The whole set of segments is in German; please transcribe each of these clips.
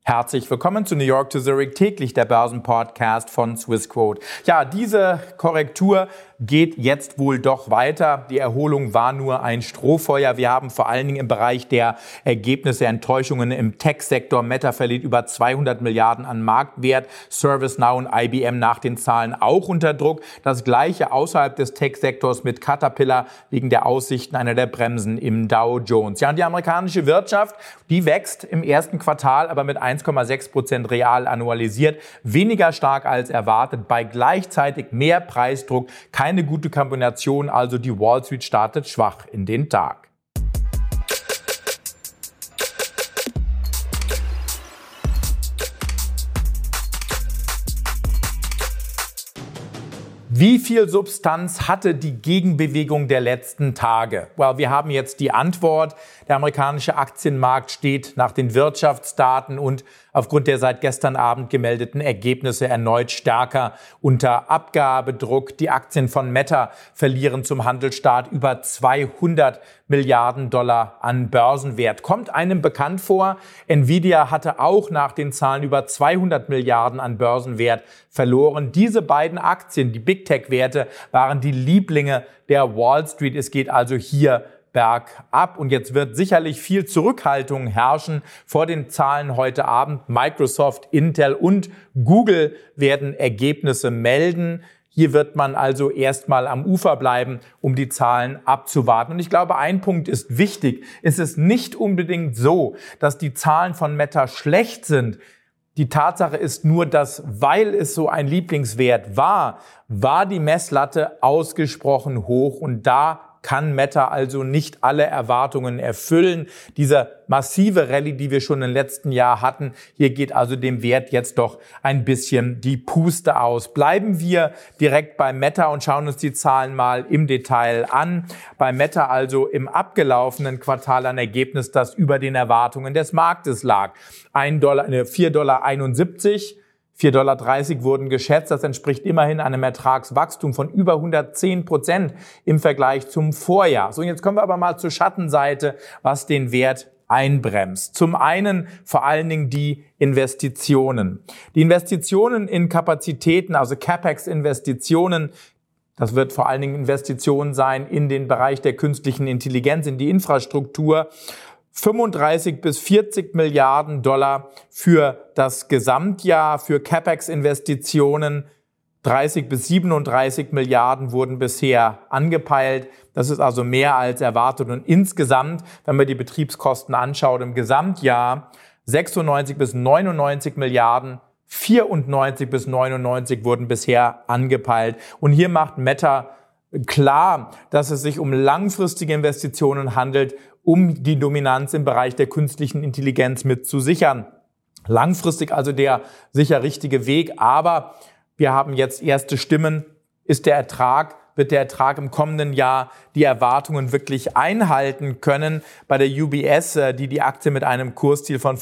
Herzlich willkommen zu New York to Zurich, täglich der Börsenpodcast von Swissquote. Ja, diese Korrektur geht jetzt wohl doch weiter. Die Erholung war nur ein Strohfeuer. Wir haben vor allen Dingen im Bereich der Ergebnisse Enttäuschungen im Tech-Sektor. Meta verliert über 200 Milliarden an Marktwert. ServiceNow und IBM nach den Zahlen auch unter Druck. Das Gleiche außerhalb des Tech-Sektors mit Caterpillar wegen der Aussichten einer der Bremsen im Dow Jones. Ja, und die amerikanische Wirtschaft, die wächst im ersten Quartal, aber mit 1,6% real annualisiert. Weniger stark als erwartet, bei gleichzeitig mehr Preisdruck. Keine gute Kombination, also die Wall Street startet schwach in den Tag. Wie viel Substanz hatte die Gegenbewegung der letzten Tage? Well, wir haben jetzt die Antwort. Der amerikanische Aktienmarkt steht nach den Wirtschaftsdaten und aufgrund der seit gestern Abend gemeldeten Ergebnisse erneut stärker unter Abgabedruck. Die Aktien von Meta verlieren zum Handelsstart über 200 Milliarden Dollar an Börsenwert. Kommt einem bekannt vor? Nvidia hatte auch nach den Zahlen über 200 Milliarden an Börsenwert verloren. Diese beiden Aktien, die Big Tech-Werte, waren die Lieblinge der Wall Street. Es geht also hier bergab und jetzt wird sicherlich viel Zurückhaltung herrschen vor den Zahlen heute Abend. Microsoft, Intel und Google werden Ergebnisse melden. Hier wird man also erstmal am Ufer bleiben, um die Zahlen abzuwarten. Und ich glaube, ein Punkt ist wichtig. Es ist nicht unbedingt so, dass die Zahlen von Meta schlecht sind. Die Tatsache ist nur, dass, weil es so ein Lieblingswert war die Messlatte ausgesprochen hoch und da kann Meta also nicht alle Erwartungen erfüllen. Diese massive Rallye, die wir schon im letzten Jahr hatten, hier geht also dem Wert jetzt doch ein bisschen die Puste aus. Bleiben wir direkt bei Meta und schauen uns die Zahlen mal im Detail an. Bei Meta also im abgelaufenen Quartal ein Ergebnis, das über den Erwartungen des Marktes lag. $4,71. $4,30 wurden geschätzt. Das entspricht immerhin einem Ertragswachstum von über 110% im Vergleich zum Vorjahr. So, und jetzt kommen wir aber mal zur Schattenseite, was den Wert einbremst. Zum einen vor allen Dingen die Investitionen. Die Investitionen in Kapazitäten, also CapEx-Investitionen, das wird vor allen Dingen Investitionen sein in den Bereich der künstlichen Intelligenz, in die Infrastruktur. 35 bis 40 Milliarden Dollar für das Gesamtjahr, für CapEx-Investitionen. 30 bis 37 Milliarden wurden bisher angepeilt. Das ist also mehr als erwartet. Und insgesamt, wenn man die Betriebskosten anschaut, im Gesamtjahr 96 bis 99 Milliarden, 94 bis 99 wurden bisher angepeilt. Und hier macht Meta klar, dass es sich um langfristige Investitionen handelt, um die Dominanz im Bereich der künstlichen Intelligenz mit zu sichern. Langfristig also der sicher richtige Weg, aber wir haben jetzt erste Stimmen. Wird der Ertrag im kommenden Jahr die Erwartungen wirklich einhalten können? Bei der UBS, die Aktie mit einem Kursziel von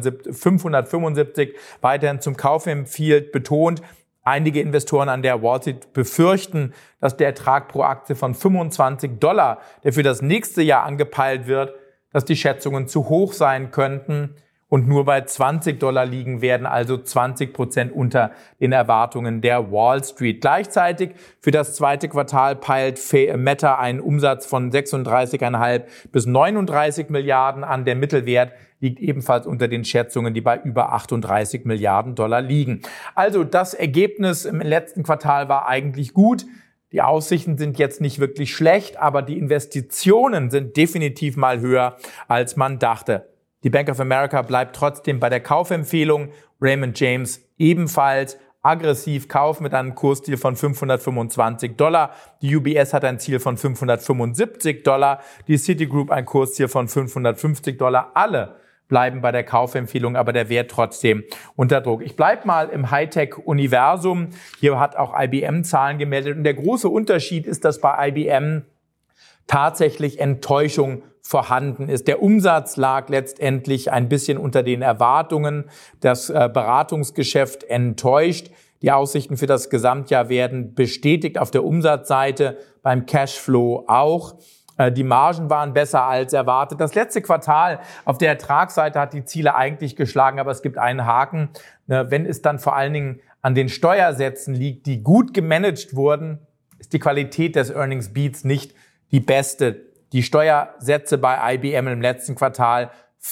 575 weiterhin zum Kauf empfiehlt, betont, einige Investoren an der Wall Street befürchten, dass der Ertrag pro Aktie von $25, der für das nächste Jahr angepeilt wird, dass die Schätzungen zu hoch sein könnten und nur bei $20 liegen werden, also 20% unter den Erwartungen der Wall Street. Gleichzeitig für das zweite Quartal peilt Meta einen Umsatz von 36,5 bis 39 Milliarden an. Der Mittelwert liegt ebenfalls unter den Schätzungen, die bei über 38 Milliarden Dollar liegen. Also das Ergebnis im letzten Quartal war eigentlich gut. Die Aussichten sind jetzt nicht wirklich schlecht, aber die Investitionen sind definitiv mal höher, als man dachte. Die Bank of America bleibt trotzdem bei der Kaufempfehlung. Raymond James ebenfalls aggressiv kaufen mit einem Kursziel von $525. Die UBS hat ein Ziel von $575. Die Citigroup ein Kursziel von $550. Alle bleiben bei der Kaufempfehlung, aber der Wert trotzdem unter Druck. Ich bleibe mal im Hightech-Universum. Hier hat auch IBM Zahlen gemeldet. Und der große Unterschied ist, dass bei IBM tatsächlich Enttäuschung vorhanden ist. Der Umsatz lag letztendlich ein bisschen unter den Erwartungen. Das Beratungsgeschäft enttäuscht. Die Aussichten für das Gesamtjahr werden bestätigt auf der Umsatzseite, beim Cashflow auch. Die Margen waren besser als erwartet. Das letzte Quartal auf der Ertragsseite hat die Ziele eigentlich geschlagen, aber es gibt einen Haken. Wenn es dann vor allen Dingen an den Steuersätzen liegt, die gut gemanagt wurden, ist die Qualität des Earnings Beats nicht die beste. Die Steuersätze bei IBM im letzten Quartal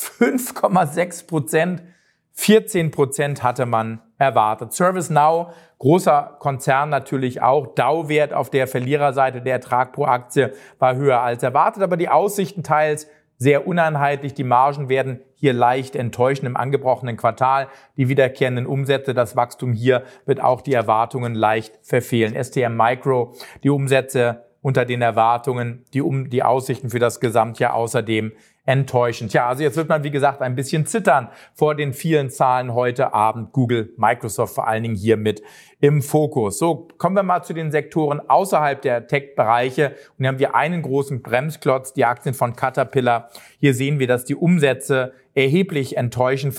5,6%, 14% hatte man erwartet. ServiceNow, großer Konzern natürlich auch. Dow-Wert auf der Verliererseite, der Ertrag pro Aktie war höher als erwartet, aber die Aussichten teils sehr uneinheitlich. Die Margen werden hier leicht enttäuschen im angebrochenen Quartal. Die wiederkehrenden Umsätze, das Wachstum hier wird auch die Erwartungen leicht verfehlen. STM Micro, die Umsätze unter den Erwartungen, die Aussichten für das Gesamtjahr außerdem enttäuschend. Ja, also jetzt wird man, wie gesagt, ein bisschen zittern vor den vielen Zahlen heute Abend. Google, Microsoft vor allen Dingen hier mit im Fokus. So, kommen wir mal zu den Sektoren außerhalb der Tech-Bereiche. Und hier haben wir einen großen Bremsklotz, die Aktien von Caterpillar. Hier sehen wir, dass die Umsätze erheblich enttäuschen.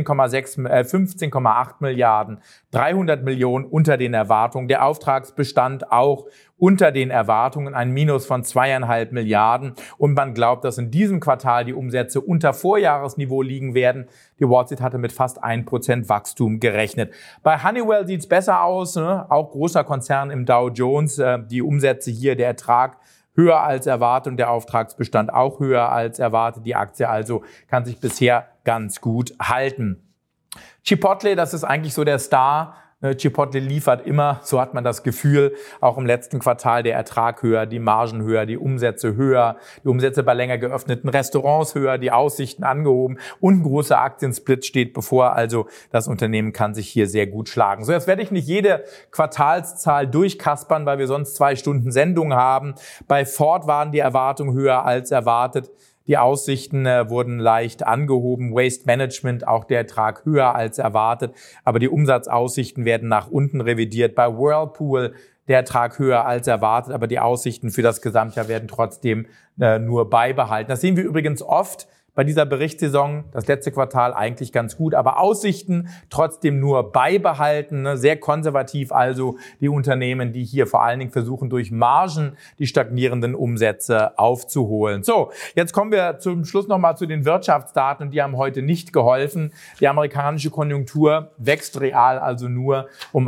15,8 Milliarden, 300 Millionen unter den Erwartungen. Der Auftragsbestand auch unter den Erwartungen, ein Minus von 2,5 Milliarden. Und man glaubt, dass in diesem Quartal die Umsätze unter Vorjahresniveau liegen werden. Die Wall Street hatte mit fast 1% Wachstum gerechnet. Bei Honeywell sieht's besser aus, ne? Auch großer Konzern im Dow Jones. Die Umsätze hier, der Ertrag höher als erwartet und der Auftragsbestand auch höher als erwartet. Die Aktie also kann sich bisher ganz gut halten. Chipotle, das ist eigentlich so der Star. Chipotle liefert immer, so hat man das Gefühl, auch im letzten Quartal der Ertrag höher, die Margen höher, die Umsätze höher, die Umsätze bei länger geöffneten Restaurants höher, die Aussichten angehoben und ein großer Aktiensplit steht bevor. Also das Unternehmen kann sich hier sehr gut schlagen. So, jetzt werde ich nicht jede Quartalszahl durchkaspern, weil wir sonst 2 Stunden Sendung haben. Bei Ford waren die Erwartungen höher als erwartet. Die Aussichten wurden leicht angehoben. Waste Management, auch der Ertrag höher als erwartet. Aber die Umsatzaussichten werden nach unten revidiert. Bei Whirlpool der Ertrag höher als erwartet. Aber die Aussichten für das Gesamtjahr werden trotzdem nur beibehalten. Das sehen wir übrigens oft bei dieser Berichtssaison, das letzte Quartal eigentlich ganz gut, aber Aussichten trotzdem nur beibehalten, ne? Sehr konservativ also die Unternehmen, die hier vor allen Dingen versuchen, durch Margen die stagnierenden Umsätze aufzuholen. So, jetzt kommen wir zum Schluss nochmal zu den Wirtschaftsdaten, die haben heute nicht geholfen. Die amerikanische Konjunktur wächst real also nur um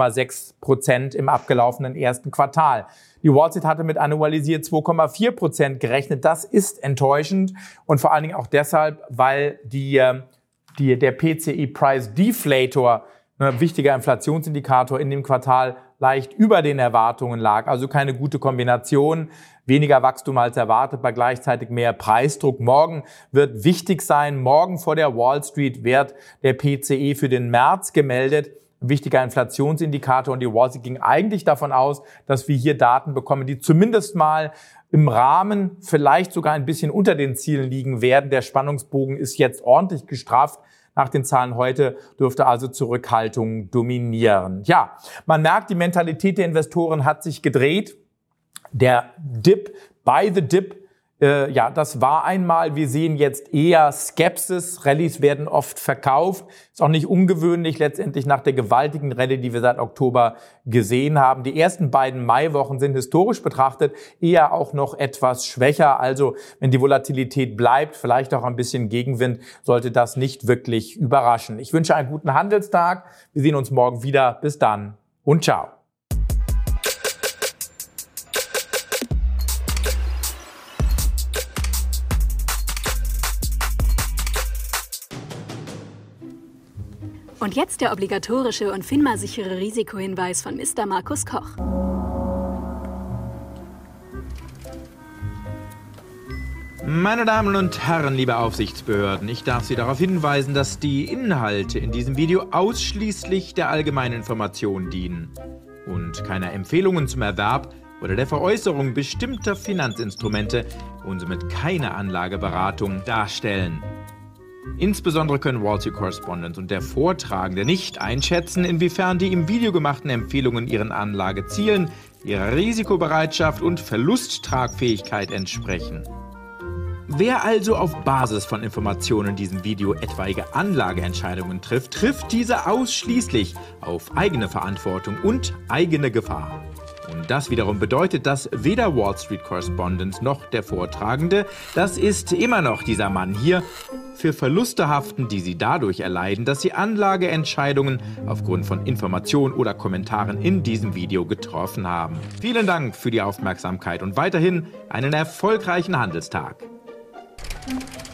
1,6% im abgelaufenen ersten Quartal. Die Wall Street hatte mit annualisiert 2,4% gerechnet. Das ist enttäuschend und vor allen Dingen auch deshalb, weil der PCE Price Deflator, ein wichtiger Inflationsindikator, in dem Quartal leicht über den Erwartungen lag. Also keine gute Kombination. Weniger Wachstum als erwartet, bei gleichzeitig mehr Preisdruck. Morgen wird wichtig sein. Morgen vor der Wall Street wird der PCE für den März gemeldet. Ein wichtiger Inflationsindikator und die Wall Street ging eigentlich davon aus, dass wir hier Daten bekommen, die zumindest mal im Rahmen, vielleicht sogar ein bisschen unter den Zielen liegen werden. Der Spannungsbogen ist jetzt ordentlich gestrafft. Nach den Zahlen heute dürfte also Zurückhaltung dominieren. Ja, man merkt, die Mentalität der Investoren hat sich gedreht. Der Dip, buy the dip, das war einmal. Wir sehen jetzt eher Skepsis. Rallyes werden oft verkauft. Ist auch nicht ungewöhnlich letztendlich nach der gewaltigen Rallye, die wir seit Oktober gesehen haben. Die ersten beiden Maiwochen sind historisch betrachtet eher auch noch etwas schwächer. Also wenn die Volatilität bleibt, vielleicht auch ein bisschen Gegenwind, sollte das nicht wirklich überraschen. Ich wünsche einen guten Handelstag. Wir sehen uns morgen wieder. Bis dann und ciao. Und jetzt der obligatorische und FINMA-sichere Risikohinweis von Mr. Markus Koch. Meine Damen und Herren, liebe Aufsichtsbehörden, ich darf Sie darauf hinweisen, dass die Inhalte in diesem Video ausschließlich der allgemeinen Information dienen und keine Empfehlungen zum Erwerb oder der Veräußerung bestimmter Finanzinstrumente und somit keine Anlageberatung darstellen. Insbesondere können Wall Street Correspondent und der Vortragende nicht einschätzen, inwiefern die im Video gemachten Empfehlungen ihren Anlagezielen, ihrer Risikobereitschaft und Verlusttragfähigkeit entsprechen. Wer also auf Basis von Informationen in diesem Video etwaige Anlageentscheidungen trifft diese ausschließlich auf eigene Verantwortung und eigene Gefahr. Und das wiederum bedeutet, dass weder Wall Street Correspondent noch der Vortragende, das ist immer noch dieser Mann hier, für Verluste haften, die sie dadurch erleiden, dass sie Anlageentscheidungen aufgrund von Informationen oder Kommentaren in diesem Video getroffen haben. Vielen Dank für die Aufmerksamkeit und weiterhin einen erfolgreichen Handelstag.